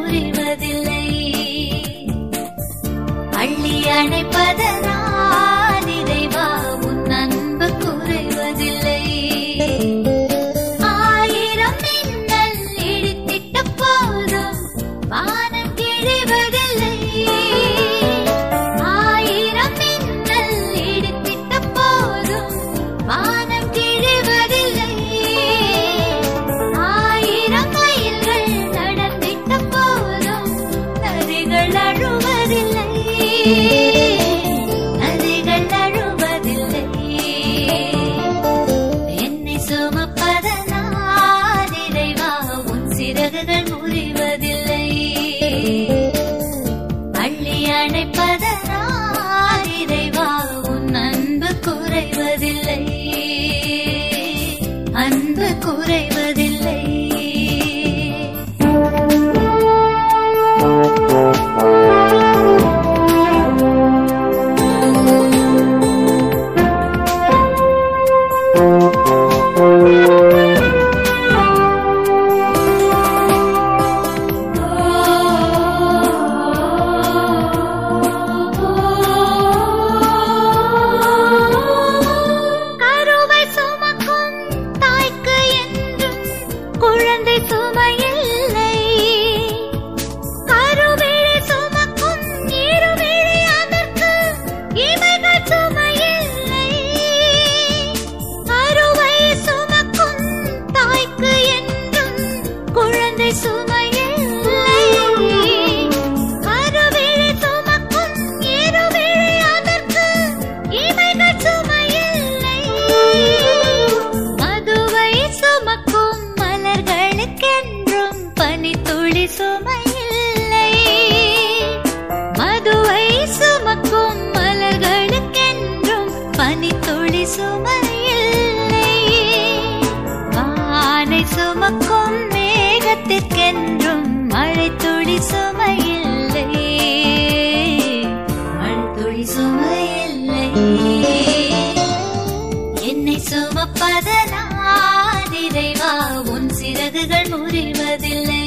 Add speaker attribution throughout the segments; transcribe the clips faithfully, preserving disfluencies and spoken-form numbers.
Speaker 1: முறிவதில்லை. அள்ளி அணைப்பதனால் இறைவா உன் அன்பு குறைவதில்லை. ஆயிரம் மின்னல் இடித்திட்ட போதும் வானம் கிழிவதில்லை. ஆயிரம் மின்னல் இடித்திட்ட போதும் வானம் கிழிவதில்லை. ஆயிரம் மைல்கள் நடந்திட்ட போதும் நதிகள் அழுவதில்லை. நதிகள் அழுவதில்லை. என்னை சுமப்பதனால் இறைவா உன் சிறகுகள் முறிவதில்லை. அள்ளி அணைப்பதனால் இறைவா உன் அன்பு குறைவதில்லை. அன்பு குறைவதில்லை. கருவை சுமக்கும் தாய்க்கு என்றும் குழந்தை சுமையில்லை. கருவிழி சுமக்கும் இருவிழி அதற்கு இமைகள் சுமையில்லை. கருவை சுமக்கும் தாய்க்கு என்றும் குழந்தை சுமையில்லை. கருவிழி சுமக்கும் இருவிழி அதற்கு இமைகள் சுமையில்லை. மதுவை சுமக்கும் மலர்களுக்கென்றும் பனித்துளி சுமையில்லை. மதுவை சுமக்கும் மலர்களுக்கென்றும் பனித்துளி சுமையில்லை. வானை சுமக்கும் மேகத்திற்கென்றும் மழைத்துளி சுமையில்லை. மழைத்துளி சுமையில்லை. என்னை சுமப்பதனால் இறைவா உன் சிறகுகள் முறிவதில்லை.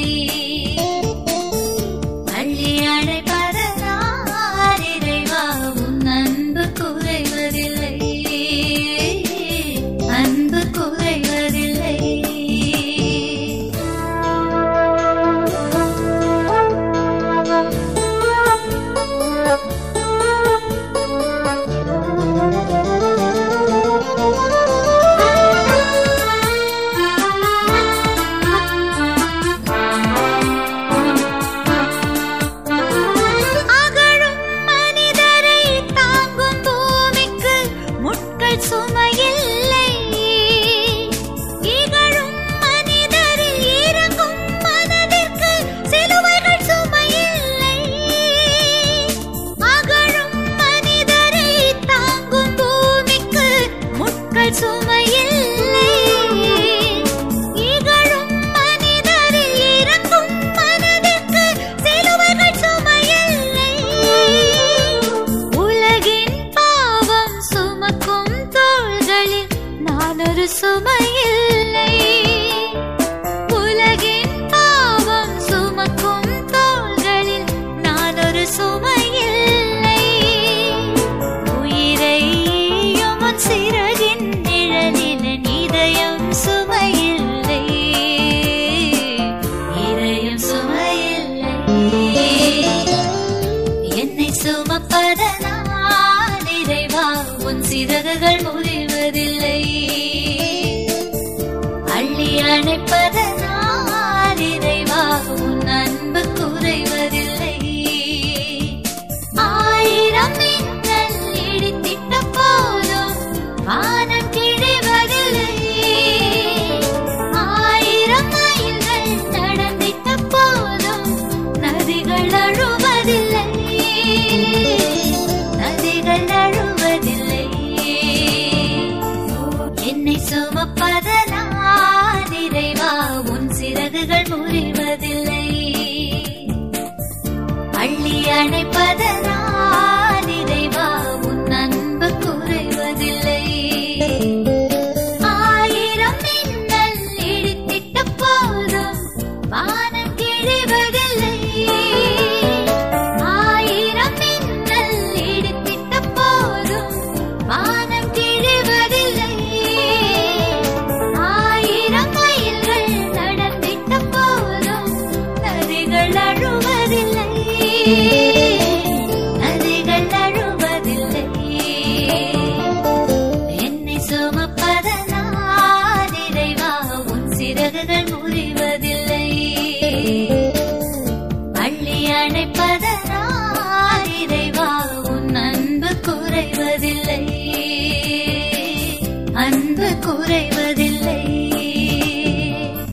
Speaker 1: அள்ளி அணைப்பதனால் இறைவா உன் அன்பு குறைவதில்லை. அன்பு குறைவதில்லை. அகழும் மனிதரை தாங்கும் பூமிக்கு முட்கள் சுமையில்லை. இகழும் மனிதரில் இறங்கும் மனதிற்கு சிலுவைகள் சுமையில்லை. அகழும் மனிதரை தாங்கும் பூமிக்கு முட்கள் சுமையில்லை. இகழும் மனிதரில் இறங்கும் மனதிற்கு சிலுவைகள் சுமையில்லை. உலகின் பாவம் சுமக்கும் தோள்களில் நான் ஒரு சுமையில்லை. உலகின் பாவம் சுமக்கும் தோள்களில் நான் ஒரு சுமையில்லை. உயிரை ஈயும் உன் சிறகின் நிழலில் என் இதயம் சுமையில்லை. இதயம் சுமையில்லை. என்னை சுமப்பதனால் இறைவா உன் சிறகுகள் முறிவதில்லை. அள்ளி அணைப்பதனால் இறைவா உன் அன்பு குறைவதில்லை. ஆயிரம் மின்னல் இடித்திட்ட போதும் வானம் கிழிவதில்லை. ஆயிரம் மைல்கள் நடந்திட்ட போதும் நதிகள் அழுவதில்லை. நதிகள் அழுவதில்லை. என்னை சுமப்பதனால் இறைவா உன் சிறகுகள் முறிவதில்லை. அள்ளி அணைப்பதனால் இறைவா உன் அன்பு குறைவதில்லை. ஆயிரம் மின்னல் இடித்திட்ட போதும் வானம் கிழிவதில்லை. அள்ளி அணைப்பதனால் இறைவா உன் அன்பு குறைவதில்லை, அன்பு குறைவதில்லை.